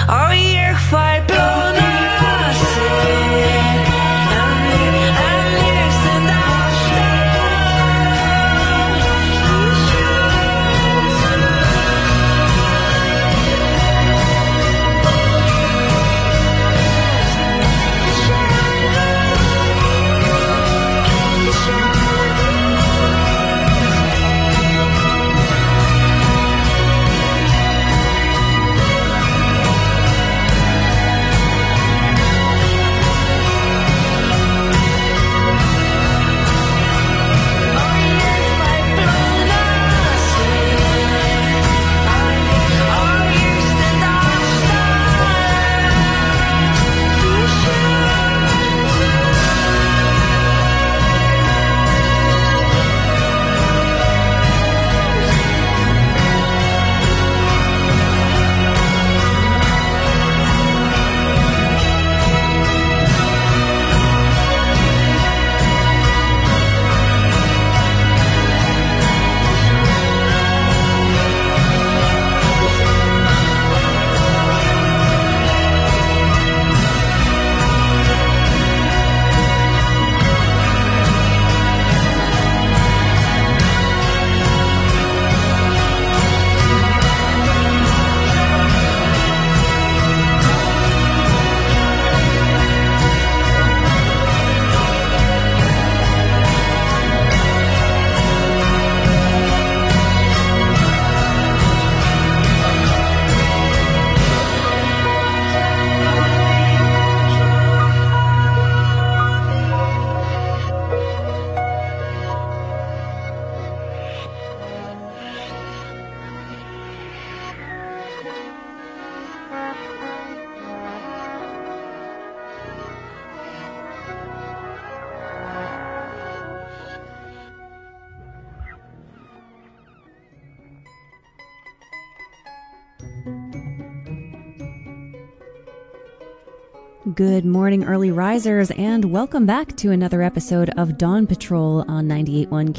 Good morning, early risers, and welcome back to another episode of Dawn Patrol on 98.1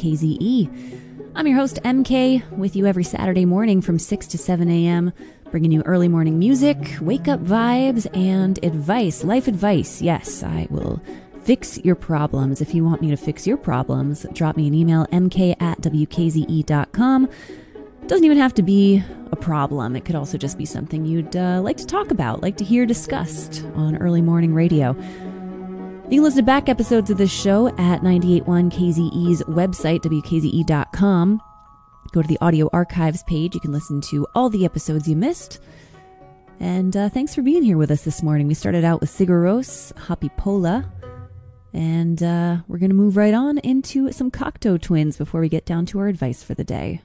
KZE. I'm your host, MK, with you every Saturday morning from 6 to 7 a.m., bringing you early morning music, wake-up vibes, and advice, life advice. Yes, I will fix your problems. If you want me to fix your problems, drop me an email, mk@wkze.com. Doesn't even have to be a problem. It could also just be something you'd like to talk about, like to hear discussed on early morning radio. You can listen to back episodes of this show at 98.1 KZE's website, wkze.com. Go to the audio archives page. You can listen to all the episodes you missed. And thanks for being here with us this morning. We started out with Sigur Rós, Happy Pola. And we're going to move right on into some Cocteau Twins before we get down to our advice for the day.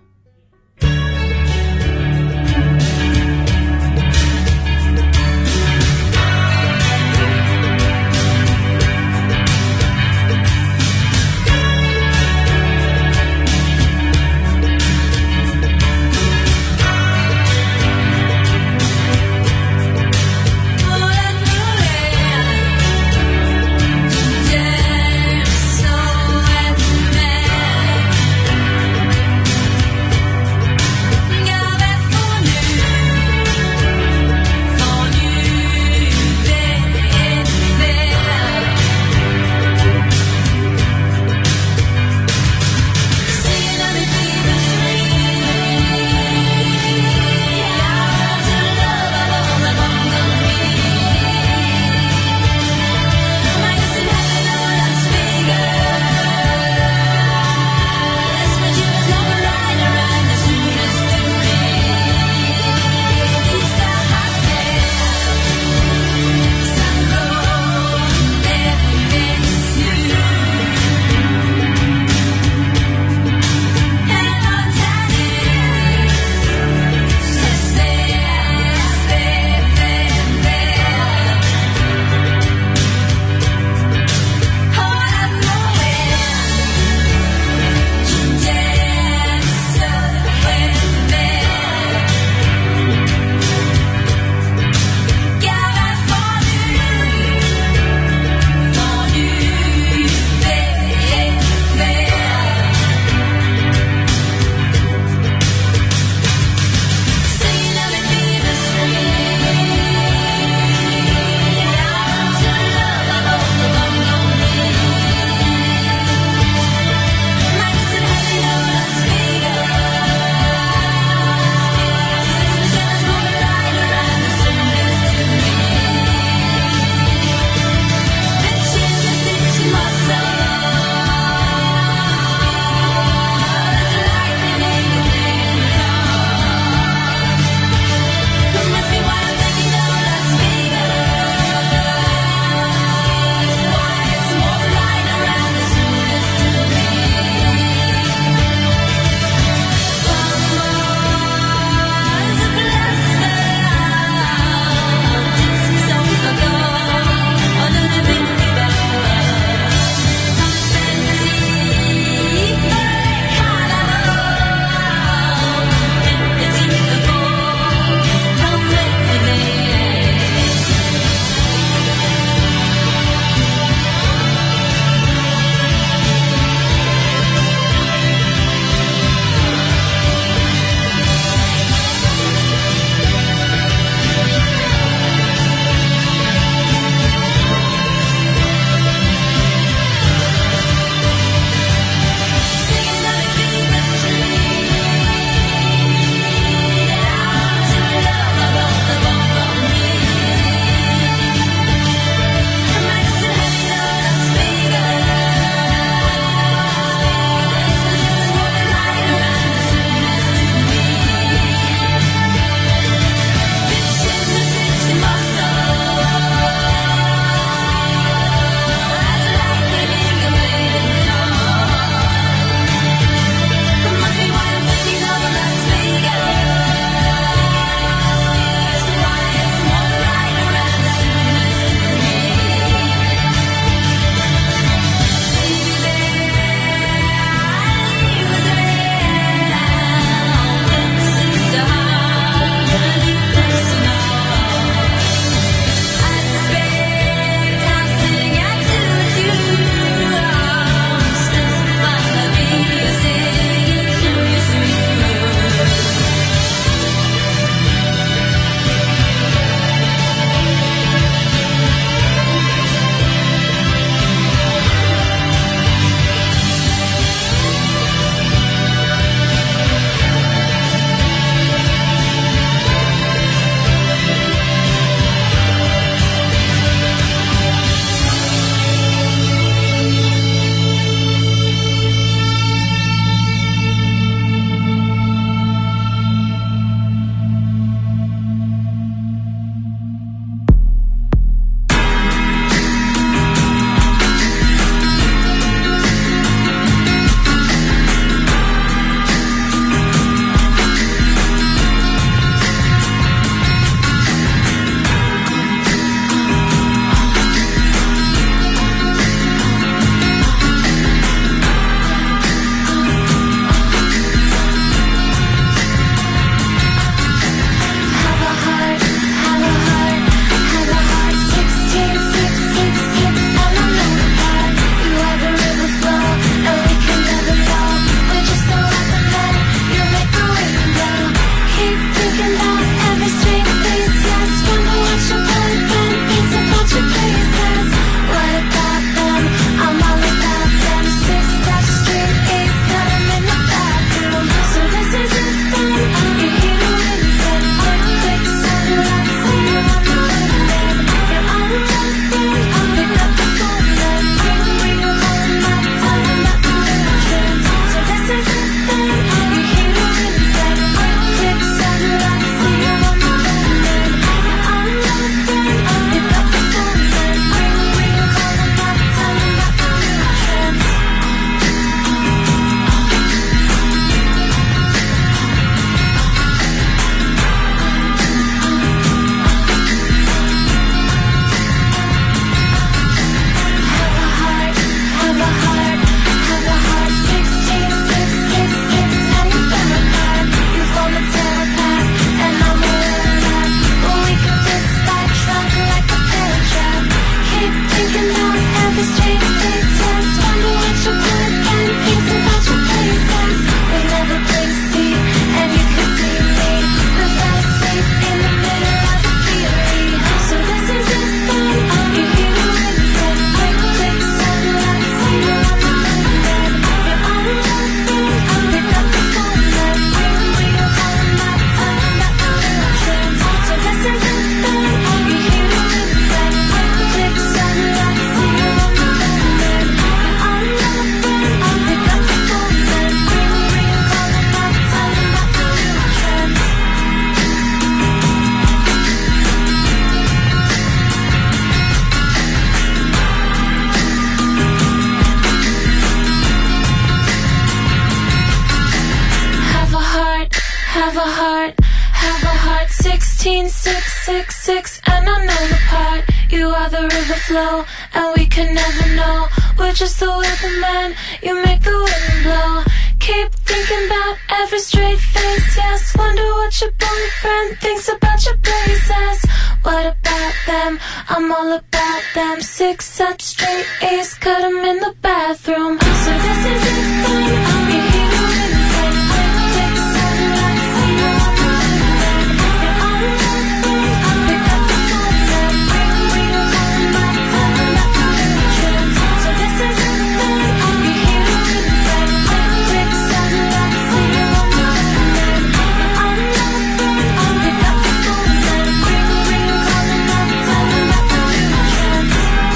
18666, and I know the part. You are the river flow, and we can never know. We're just the weatherman, you make the wind blow. Keep thinking about every straight face, yes. Wonder what your boyfriend thinks about your braces. What about them? I'm all about them. 6 such straight A's, cut them in the bathroom. So this isn't fun, you hear the wind friend. Take some back, see you on the bed. You're on the phone, pick up the phone, then ring, call my phone, not on the trends. So this isn't fun, you hear the wind friend. Take some back, see you on the bed. You're on the phone, pick up the phone, then ring, call my phone, not on the trends.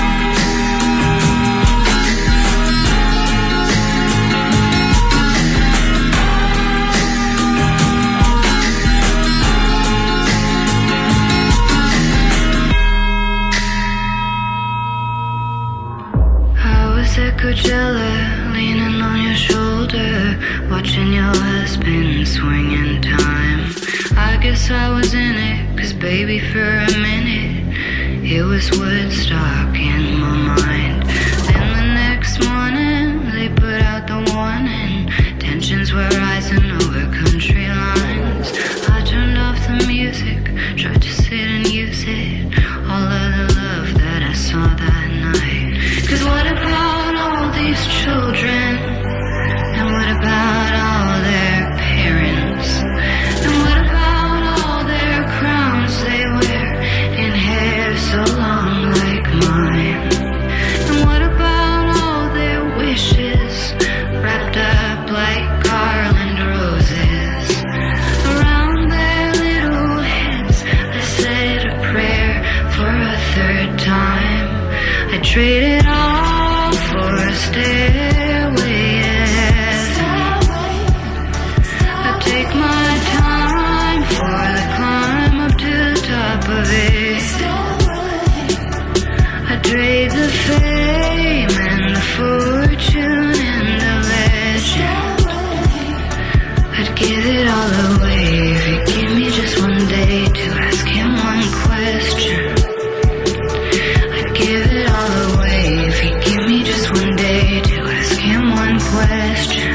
At Coachella, leaning on your shoulder, watching your husband swing in time. I guess I was in it, 'cause baby for a minute, it was Woodstock in my mind. Then the next morning, they put out the warning, tensions were rising over country lines. I turned off the music, tried to sit and use it, all of the love that I saw that night. 'Cause what about all these children? And what about all their parents? And what about all their crowns they wear in hair so long like mine? And what about all their wishes wrapped up like garland roses? Around their little heads I said a prayer for a third time. I traded all for a stairway ahead. I take my time for the climb up to the top of it. I trade the fame and the fortune and the legend. I'd give it all away if you give me just one day to ask him one question. Give it all away if you give me just one day to ask him one question.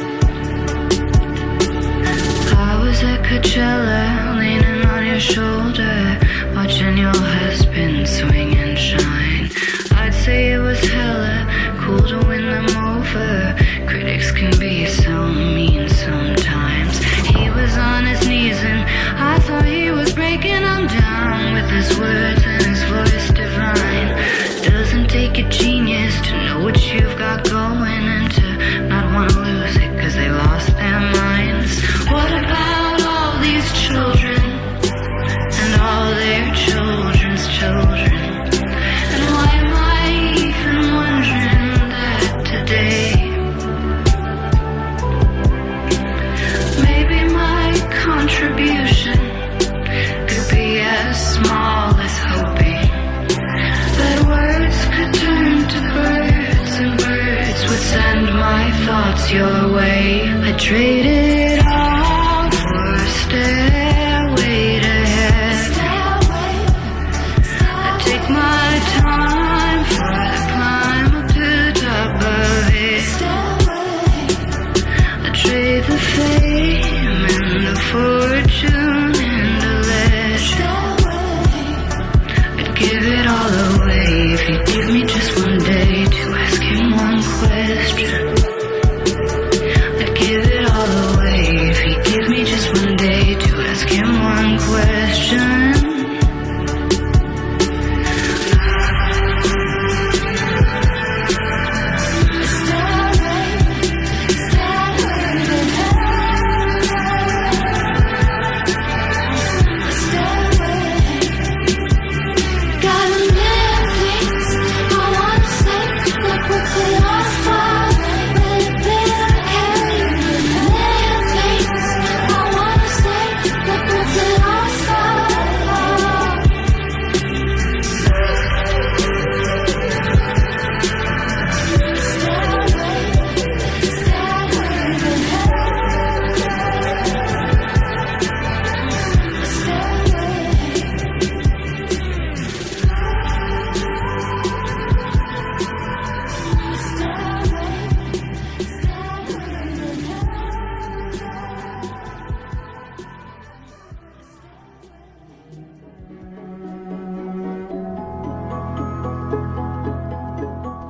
I was at Coachella, leaning on your shoulder, watching your husband swing and shine. I'd say it was hella cool to win them over. Critics can be so mean sometimes. He was on his knees and I thought he was breaking them down with his words and his voice divine. Doesn't take a genius to know what you've got going and to not want to lose it 'cause they lost their minds. What about all these children and all their children's children? And why am I even wondering that today? Maybe my contribution could be as small as hoping that words could turn to birds and birds would send my thoughts your way. I traded all for a stairway to heaven. I take my time for the climb up to the top of it. I trade the fame and the fortune and the legend. I'd give it all away if you give me just one day to ask him one question. I'd give it all away if you give me just one day to ask him one question.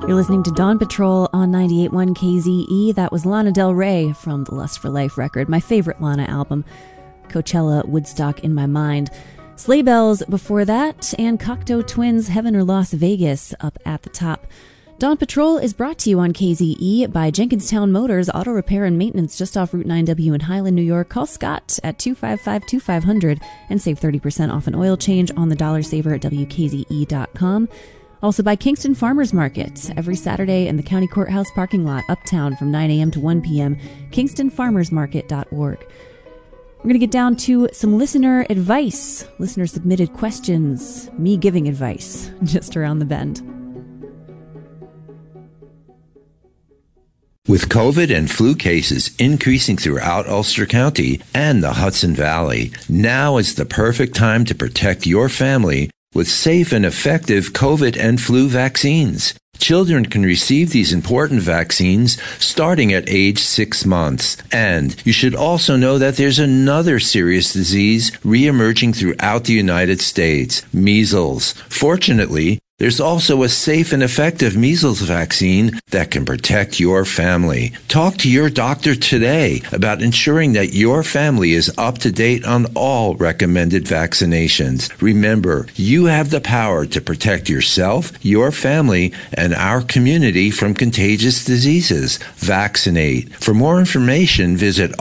You're listening to Dawn Patrol on 98.1 KZE. That was Lana Del Rey from the Lust for Life record, my favorite Lana album. Coachella, Woodstock in my mind. Sleigh Bells before that, and Cocteau Twins, Heaven or Las Vegas up at the top. Dawn Patrol is brought to you on KZE by Jenkinstown Motors Auto Repair and Maintenance just off Route 9W in Highland, New York. Call Scott at 255-2500 and save 30% off an oil change on the Dollar Saver at WKZE.com. Also by Kingston Farmers Market every Saturday in the County Courthouse parking lot uptown from 9 a.m. to 1 p.m. KingstonFarmersMarket.org. We're going to get down to some listener advice, listener submitted questions, me giving advice just around the bend. With COVID and flu cases increasing throughout Ulster County and the Hudson Valley, now is the perfect time to protect your family with safe and effective COVID and flu vaccines. Children can receive these important vaccines starting at age 6 months. And you should also know that there's another serious disease reemerging throughout the United States, measles. Fortunately, there's also a safe and effective measles vaccine that can protect your family. Talk to your doctor today about ensuring that your family is up to date on all recommended vaccinations. Remember, you have the power to protect yourself, your family, and our community from contagious diseases. Vaccinate. For more information, visit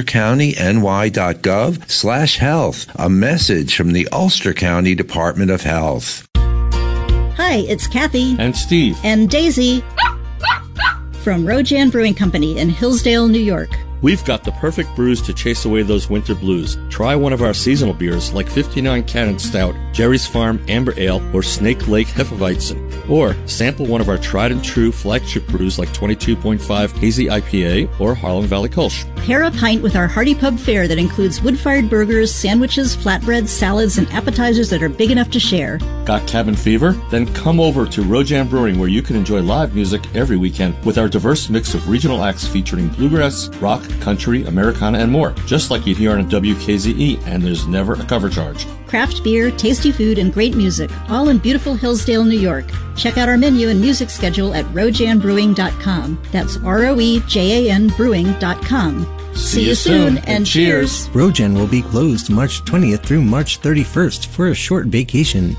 ulstercountyny.gov/health. A message from the Ulster County Department of Health. Hi, it's Kathy. And Steve. And Daisy. From Rojan Brewing Company in Hillsdale, New York. We've got the perfect brews to chase away those winter blues. Try one of our seasonal beers like 59 Cannon Stout, Jerry's Farm Amber Ale, or Snake Lake Hefeweizen. Or sample one of our tried and true flagship brews like 22.5 Hazy IPA or Harlem Valley Kolsch. Pair a pint with our hearty pub fare that includes wood-fired burgers, sandwiches, flatbreads, salads, and appetizers that are big enough to share. Got cabin fever? Then come over to Rojan Brewing, where you can enjoy live music every weekend with our diverse mix of regional acts featuring bluegrass, rock, country, Americana, and more, just like you'd hear on WKZE, and there's never a cover charge. Craft beer, tasty food, and great music, all in beautiful Hillsdale, New York. Check out our menu and music schedule at rojanbrewing.com. That's ROEJAN brewing.com. See you soon, and cheers. Rojan will be closed March 20th through March 31st for a short vacation.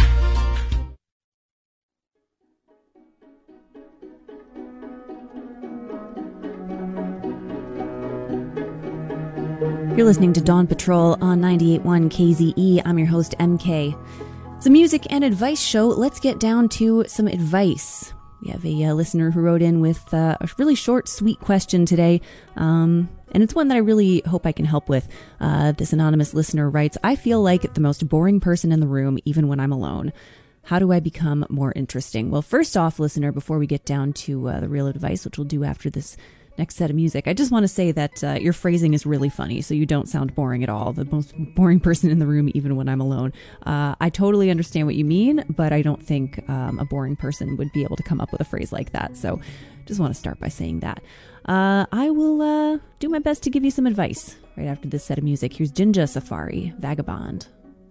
You're listening to Dawn Patrol on 98.1 KZE. I'm your host, MK. It's a music and advice show. Let's get down to some advice. We have a listener who wrote in with a really short, sweet question today. And it's one that I really hope I can help with. This anonymous listener writes, I feel like the most boring person in the room, even when I'm alone. How do I become more interesting? Well, first off, listener, before we get down to the real advice, which we'll do after this next set of music, I just want to say that your phrasing is really funny, so you don't sound boring at all. The most boring person in the room, even when I'm alone. I totally understand what you mean, but I don't think a boring person would be able to come up with a phrase like that. So just want to start by saying that. I will do my best to give you some advice right after this set of music. Here's Jinja Safari, Vagabond.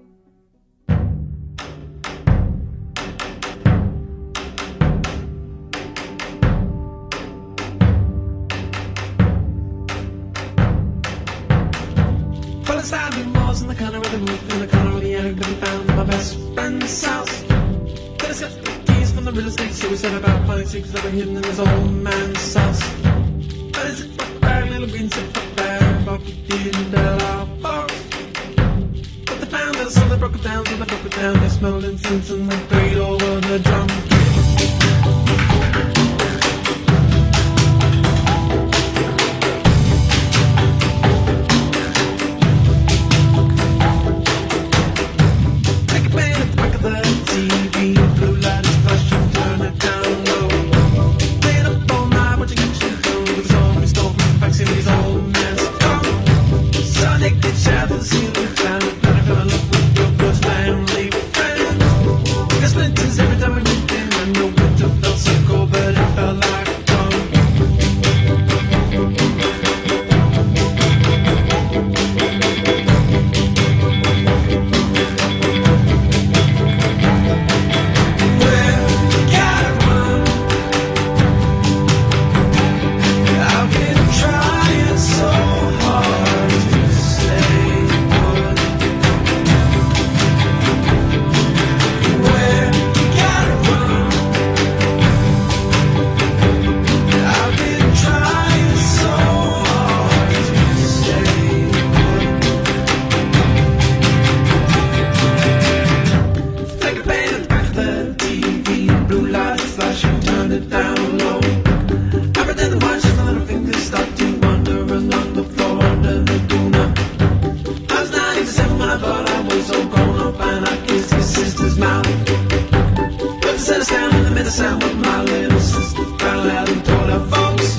In the corner of the roof, in the corner of the attic that we found in my best friend's house. Then I got the keys from the real estate, so we set about finding secrets that were hidden in this old man's house. But is it fuck bag, little beans, and fuck bag, but we didn't tell our folks. But they found us, so they broke it down, they smelled incense and they played over the drum. set us down in the middle sound with my little sister found out and told her folks.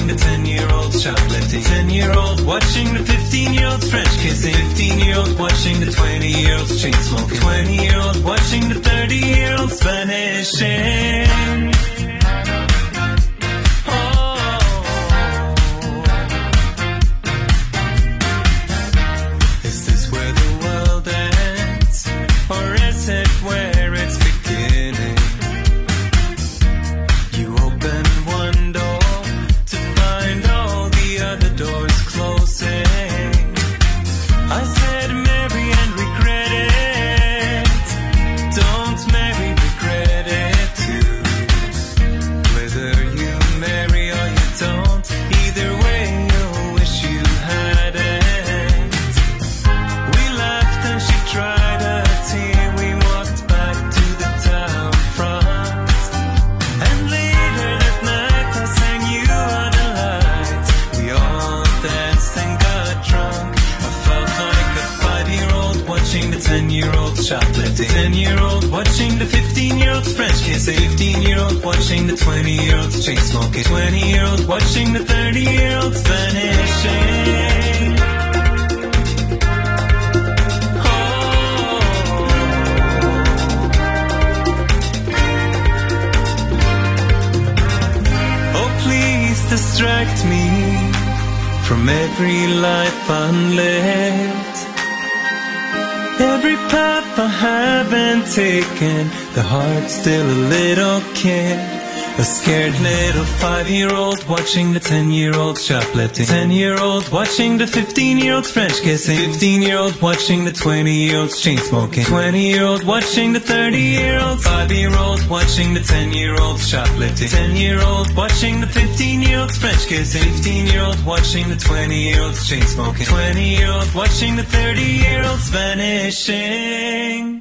watching the 10-year-old shoplifting. 10-year-old watching the 15-year-old French kissing. 15-year-old watching the 20-year-olds chain smoking. 20-year-old watching the 30-year-olds vanishing. Is this where the world ends? Or is it where it's beginning? You open one door to find all the other doors closing. I said marry and regret it. Don't marry, regret it too. Whether you marry or you don't, either way you'll wish you hadn't. We laughed and she tried a tea. We walked back to the town front. And later that night I sang you out the lights. We all danced and got drunk. I felt like a 5-year-old watching the 10-year-old shoplifting. 10-year-old watching the 15-year-old French kissing. 15-year-old watching the 20-year-olds chain smoking. 20-year-old watching the 30-year-olds vanishing. Oh, please distract me from every life unlived. Every path I haven't taken, the heart's still a little kid. A scared little 5-year-old watching the 10-year-old shoplifting. 10-year-old watching the 15-year-old French kissing. 15-year-old watching the 20-year-olds chain smoking. 20-year-old watching the 30-year-old. 5-year-old watching the 10-year-old shoplifting. 10-year-old watching the 15-year-old French kissing. 15-year-old watching the 20-year-olds chain smoking. 20-year-old watching the 30-year-olds vanishing.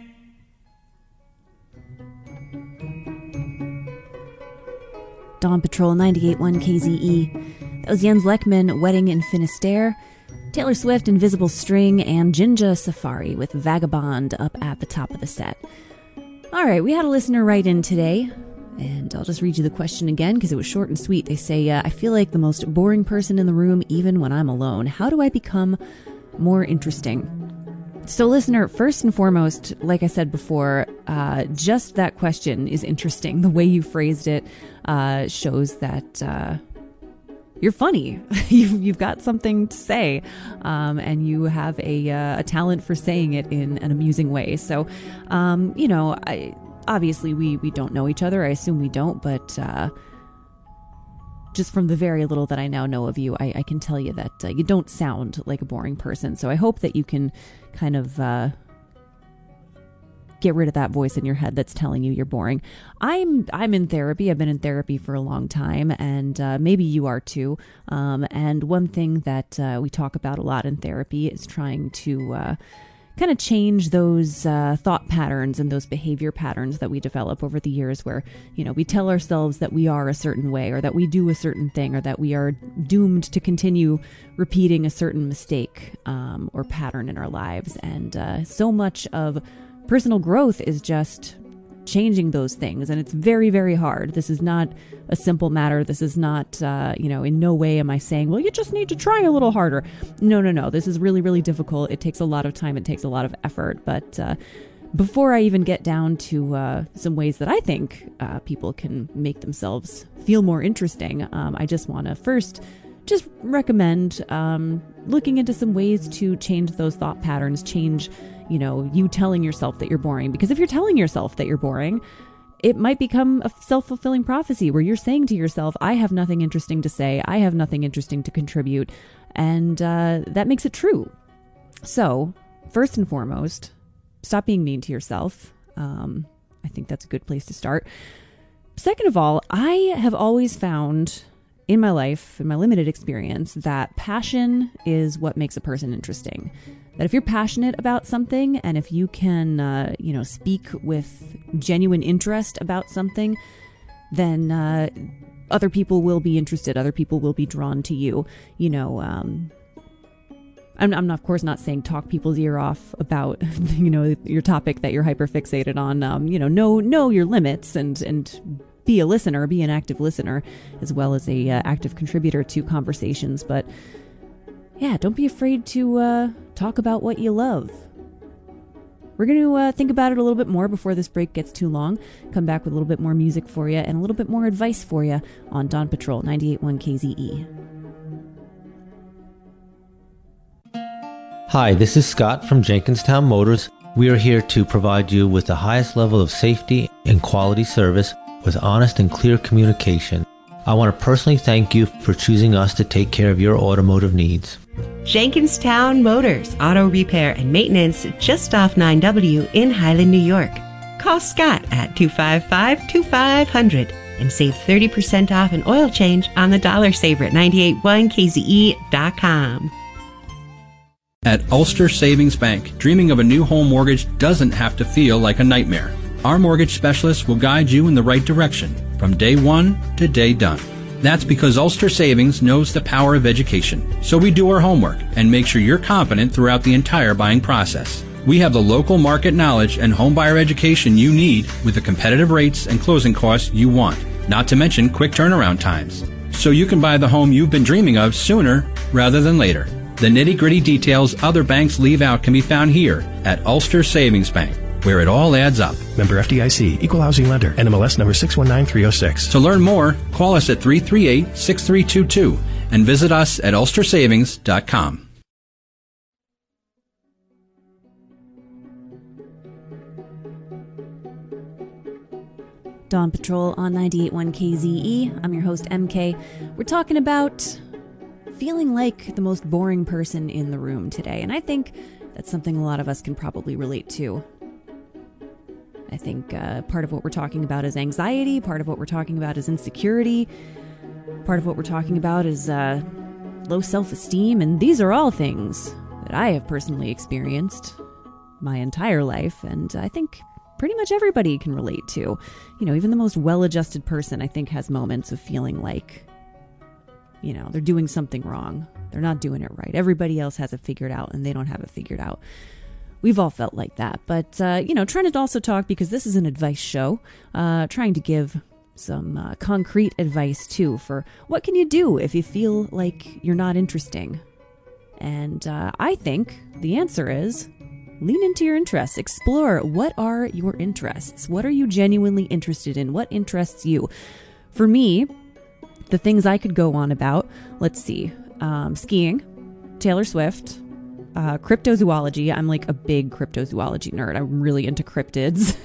Dawn Patrol 98.1 KZE. That was Jens Lekman, Wedding in Finisterre. Taylor Swift, Invisible String, and Jinja Safari with Vagabond up at the top of the set. All right, we had a listener write in today, and I'll just read you the question again because it was short and sweet. They say, I feel like the most boring person in the room even when I'm alone. How do I become more interesting? So listener, first and foremost, like I said before, just that question is interesting. The way you phrased it shows that you're funny. You've got something to say, and you have a talent for saying it in an amusing way. So, obviously we don't know each other. I assume we don't, but just from the very little that I now know of you, I can tell you that you don't sound like a boring person. So I hope that you can kind of get rid of that voice in your head that's telling you you're boring. I'm in therapy. I've been in therapy for a long time, and maybe you are too. And one thing that we talk about a lot in therapy is trying to kind of change those thought patterns and those behavior patterns that we develop over the years where, we tell ourselves that we are a certain way or that we do a certain thing or that we are doomed to continue repeating a certain mistake or pattern in our lives. And so much of personal growth is just changing those things. And it's very, very hard. This is not a simple matter. This is not, in no way am I saying, well, you just need to try a little harder. No. This is really, really difficult. It takes a lot of time. It takes a lot of effort. But before I even get down to some ways that I think people can make themselves feel more interesting, I just want to first just recommend looking into some ways to change those thought patterns, change you telling yourself that you're boring. Because if you're telling yourself that you're boring, it might become a self-fulfilling prophecy where you're saying to yourself, I have nothing interesting to say. I have nothing interesting to contribute. And that makes it true. So first and foremost, stop being mean to yourself. I think that's a good place to start. Second of all, I have always found in my life, in my limited experience, that passion is what makes a person interesting. That if you're passionate about something and if you can, speak with genuine interest about something, then other people will be interested. Other people will be drawn to you. I'm not, of course, not saying talk people's ear off about, your topic that you're hyper fixated on. Know your limits and be a listener, be an active listener, as well as a active contributor to conversations. But yeah, don't be afraid to talk about what you love. We're going to think about it a little bit more before this break gets too long. Come back with a little bit more music for you and a little bit more advice for you on Dawn Patrol 98.1 KZE. Hi, this is Scott from Jenkinstown Motors. We are here to provide you with the highest level of safety and quality service with honest and clear communication. I want to personally thank you for choosing us to take care of your automotive needs. Jenkinstown Motors, auto repair and maintenance just off 9W in Highland, New York. Call Scott at 255-2500 and save 30% off an oil change on the Dollar Saver at 981kze.com. At Ulster Savings Bank, dreaming of a new home mortgage doesn't have to feel like a nightmare. Our mortgage specialists will guide you in the right direction from day one to day done. That's because Ulster Savings knows the power of education. So we do our homework and make sure you're confident throughout the entire buying process. We have the local market knowledge and home buyer education you need with the competitive rates and closing costs you want, not to mention quick turnaround times. So you can buy the home you've been dreaming of sooner rather than later. The nitty-gritty details other banks leave out can be found here at Ulster Savings Bank, where it all adds up. Member FDIC, Equal Housing Lender, NMLS number 619306. To learn more, call us at 338-6322 and visit us at ulstersavings.com. Dawn Patrol on 98.1 KZE. I'm your host, MK. We're talking about feeling like the most boring person in the room today, and I think that's something a lot of us can probably relate to. I think part of what we're talking about is anxiety, part of what we're talking about is insecurity, part of what we're talking about is low self-esteem, and these are all things that I have personally experienced my entire life, and I think pretty much everybody can relate to. You know, even the most well-adjusted person, I think, has moments of feeling like, you know, they're doing something wrong. They're not doing it right. Everybody else has it figured out, and they don't have it figured out. We've all felt like that. But, you know, trying to also talk, because this is an advice show, trying to give some concrete advice, too, for what can you do if you feel like you're not interesting? And I think the answer is lean into your interests. Explore, what are your interests? What are you genuinely interested in? What interests you? For me, the things I could go on about, let's see, skiing, Taylor Swift, cryptozoology. I'm like a big cryptozoology nerd. I'm really into cryptids.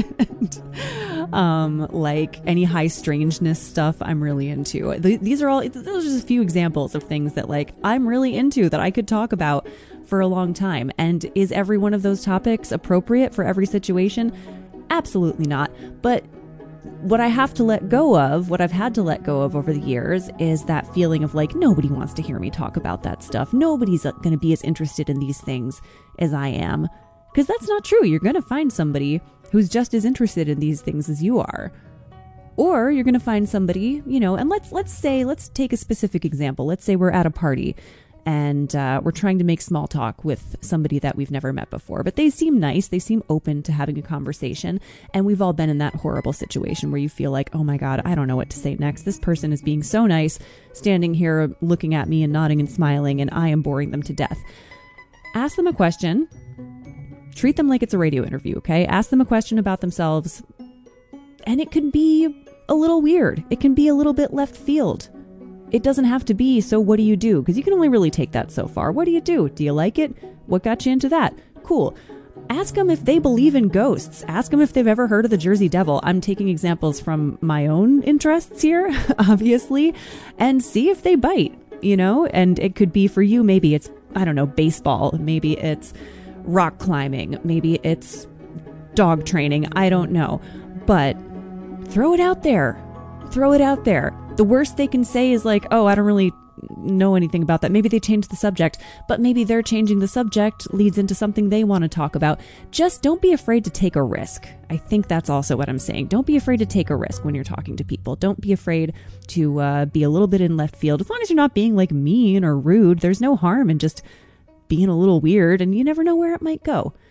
And, like any high strangeness stuff I'm really into. Those are just a few examples of things that like I'm really into that I could talk about for a long time. And is every one of those topics appropriate for every situation? Absolutely not. But what I have to let go of, what I've had to let go of over the years, is that feeling of like, nobody wants to hear me talk about that stuff. Nobody's going to be as interested in these things as I am. Because that's not true. You're going to find somebody who's just as interested in these things as you are. Or you're going to find somebody, you know, and let's take a specific example. Let's say we're at a party and we're trying to make small talk with somebody that we've never met before, but they seem nice, they seem open to having a conversation, and we've all been in that horrible situation where you feel like, oh my God, I don't know what to say next. This person is being so nice, standing here looking at me and nodding and smiling, and I am boring them to death. Ask them a question. Treat them like it's a radio interview, okay? Ask them a question about themselves, and it could be a little weird. It can be a little bit left field. It doesn't have to be, so what do you do? Because you can only really take that so far. What do you do? Do you like it? What got you into that? Cool. Ask them if they believe in ghosts. Ask them if they've ever heard of the Jersey Devil. I'm taking examples from my own interests here, obviously, and see if they bite, you know? And it could be for you, maybe it's, I don't know, baseball. Maybe it's rock climbing. Maybe it's dog training. I don't know. But throw it out there. Throw it out there. The worst they can say is like, oh, I don't really know anything about that. Maybe they change the subject, but maybe they're changing the subject leads into something they want to talk about. Just don't be afraid to take a risk. I think that's also what I'm saying. Don't be afraid to take a risk when you're talking to people. Don't be afraid to be a little bit in left field. As long as you're not being like mean or rude, there's no harm in just being a little weird, and you never know where it might go.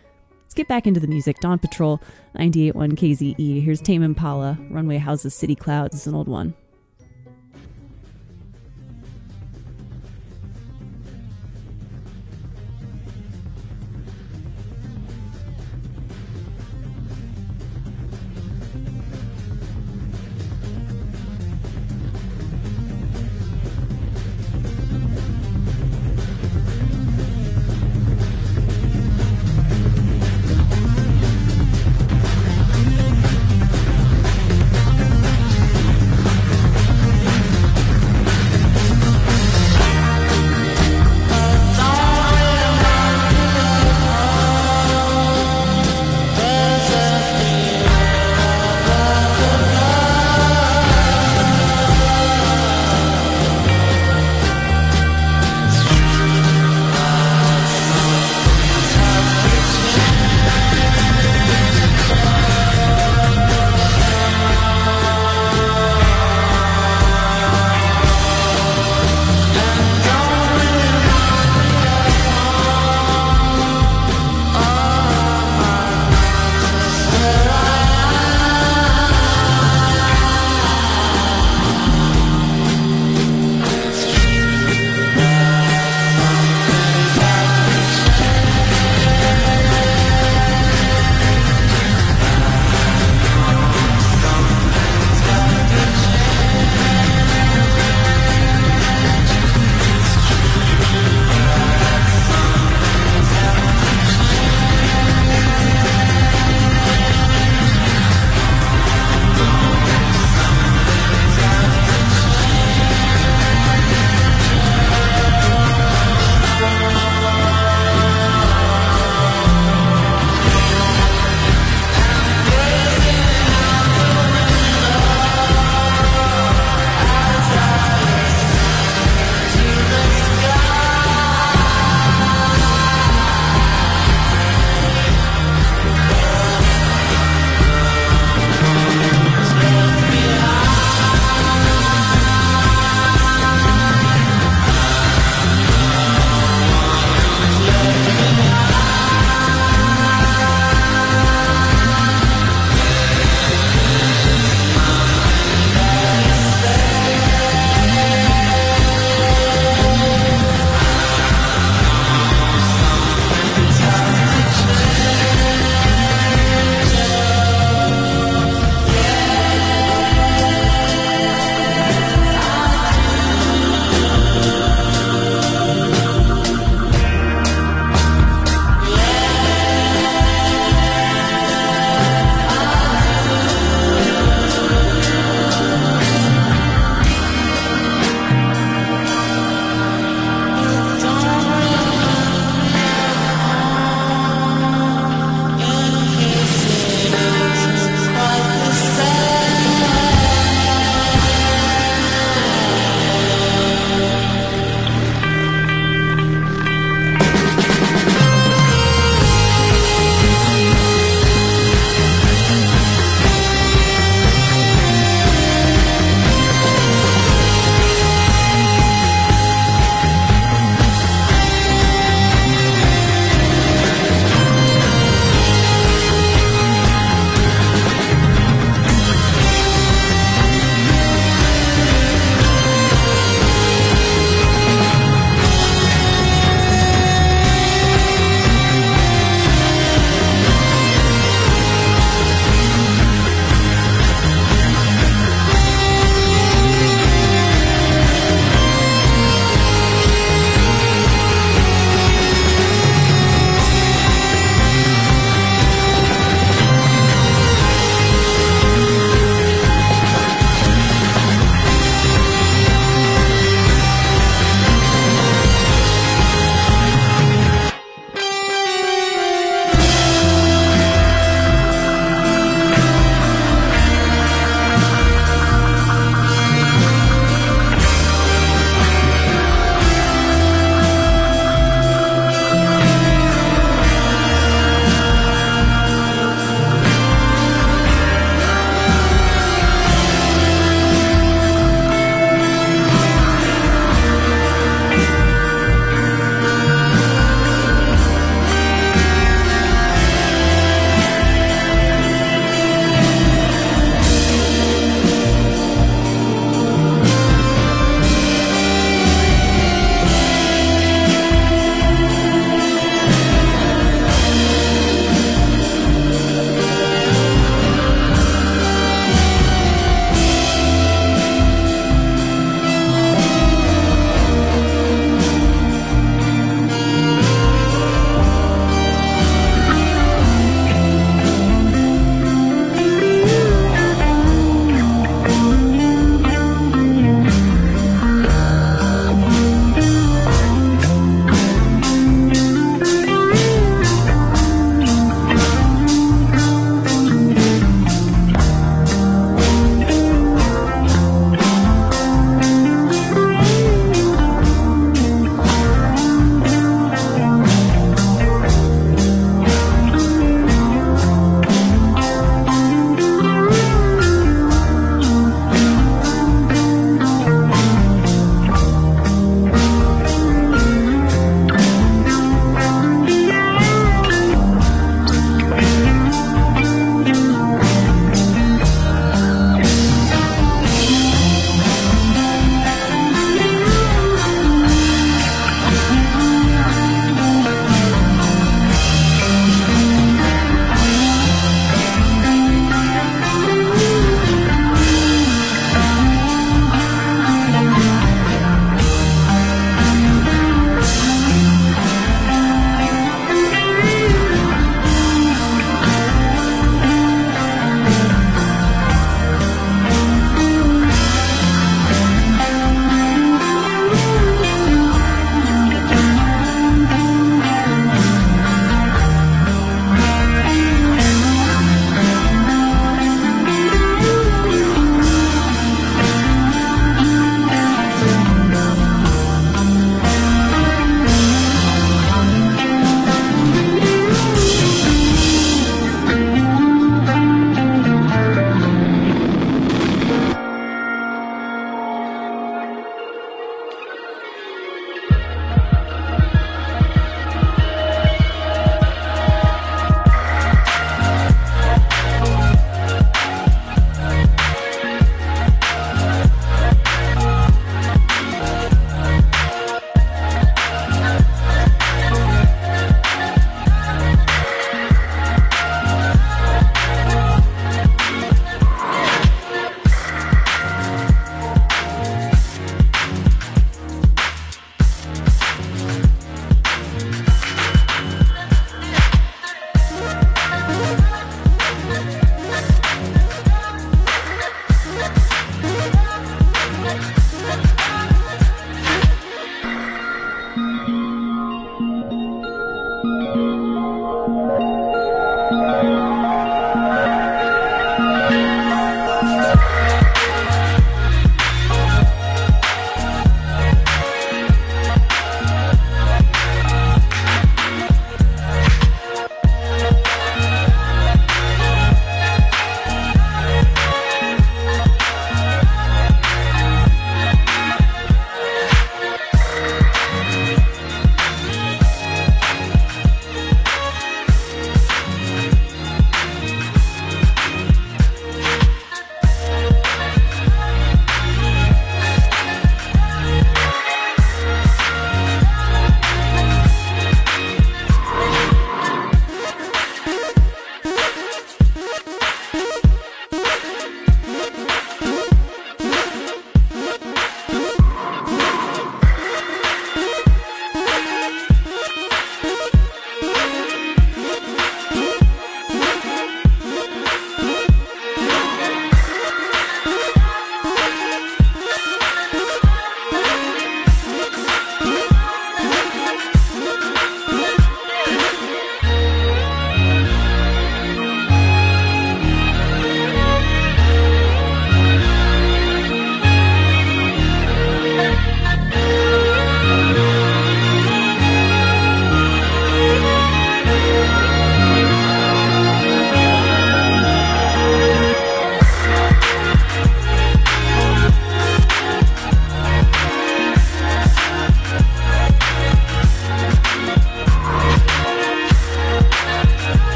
Let's get back into the music. Dawn Patrol, 98.1 KZE. Here's Tame Impala, Runway Houses, City Clouds. It's an old one.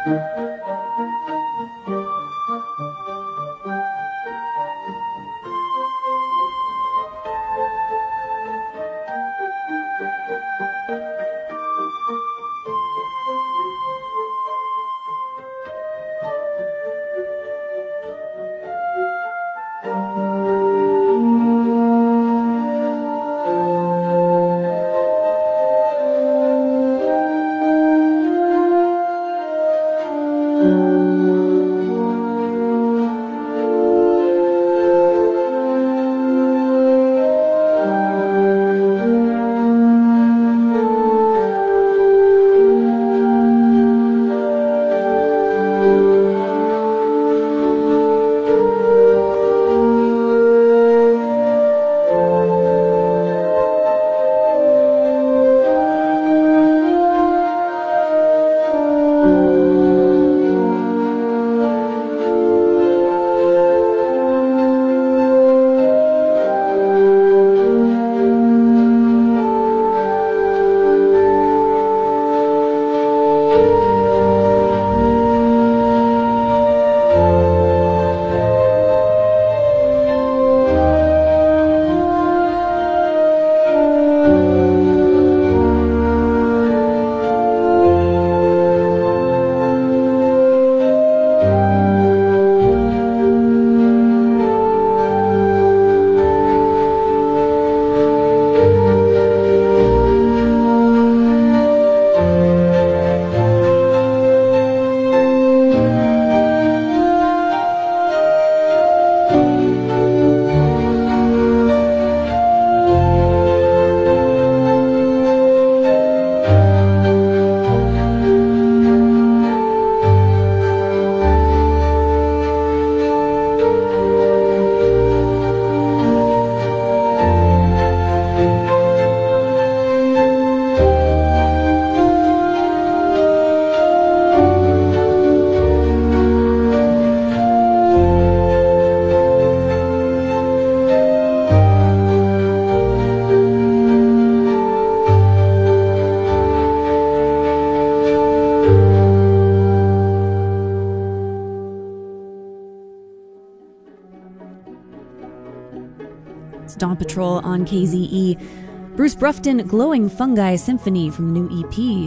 Dawn Patrol on KZE. Bruce Brufton, Glowing Fungi Symphony from the new EP.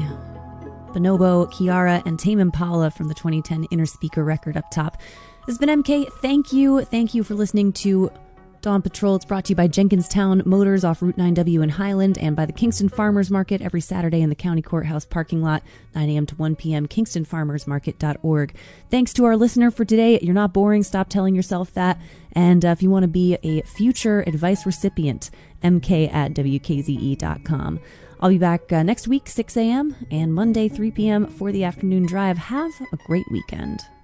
Bonobo, Kiara, and Tame Impala from the 2010 Inner Speaker record up top. This has been MK. Thank you. Thank you for listening to Dawn Patrol. It's brought to you by Jenkinstown Motors off Route 9W in Highland and by the Kingston Farmers Market every Saturday in the County Courthouse parking lot, 9 a.m. to 1 p.m., kingstonfarmersmarket.org. Thanks to our listener for today. You're not boring. Stop telling yourself that. And if you want to be a future advice recipient, mk@wkze.com. I'll be back next week, 6 a.m., and Monday, 3 p.m. for the afternoon drive. Have a great weekend.